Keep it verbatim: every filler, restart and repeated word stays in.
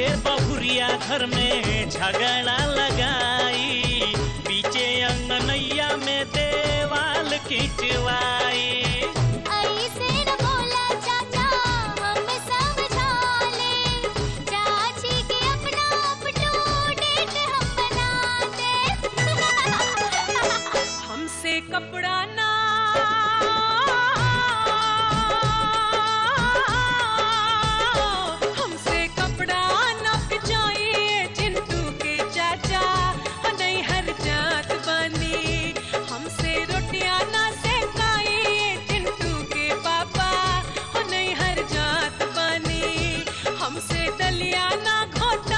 ढेर बहुरिया घर में झगड़ा लगाई, पीछे अंगनैया में देवाल खिंचवाई। ऐसे न बोला चाचा हम समझा ले, चाची के अपना अपटू डेट हम बना दे। हमसे कपड़ा ना हमसे कपड़ा नक चाहिए चिंटू के चाचा, नहीं हर जात बनी। हमसे रोटियां ना सेकाई चिंटू के पापा, नहीं हर जात बनी। हमसे दलिया ना घोट